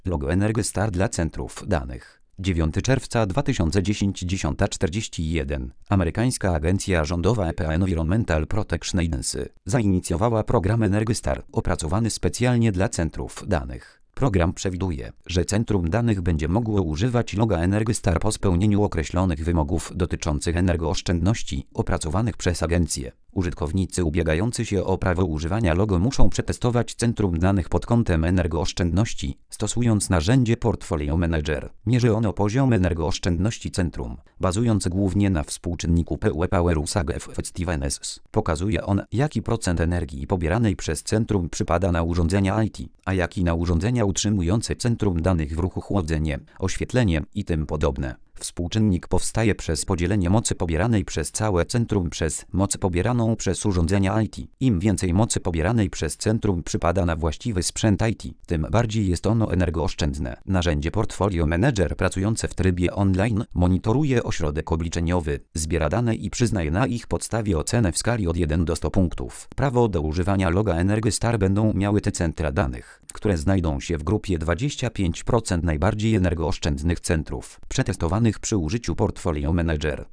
Logo Energystar dla centrów danych. 9 czerwca 2010 10:41. Amerykańska agencja rządowa EPA Environmental Protection Agency zainicjowała program Energystar opracowany specjalnie dla centrów danych. Program przewiduje, że centrum danych będzie mogło używać loga Energystar po spełnieniu określonych wymogów dotyczących energooszczędności opracowanych przez agencję. Użytkownicy ubiegający się o prawo używania logo muszą przetestować centrum danych pod kątem energooszczędności, stosując narzędzie Portfolio Manager. Mierzy ono poziom energooszczędności centrum, bazując głównie na współczynniku PUE Power Usage Effectiveness. Pokazuje on, jaki procent energii pobieranej przez centrum przypada na urządzenia IT, a jaki na urządzenia utrzymujące centrum danych w ruchu, chłodzenie, oświetlenie i tym podobne. Współczynnik powstaje przez podzielenie mocy pobieranej przez całe centrum przez moc pobieraną przez urządzenia IT. Im więcej mocy pobieranej przez centrum przypada na właściwy sprzęt IT, tym bardziej jest ono energooszczędne. Narzędzie Portfolio Manager pracujące w trybie online monitoruje ośrodek obliczeniowy, zbiera dane i przyznaje na ich podstawie ocenę w skali od 1 do 100 punktów. Prawo do używania loga Energystar będą miały te centra danych, które znajdą się w grupie 25% najbardziej energooszczędnych centrów, przetestowanych przy użyciu Portfolio Manager.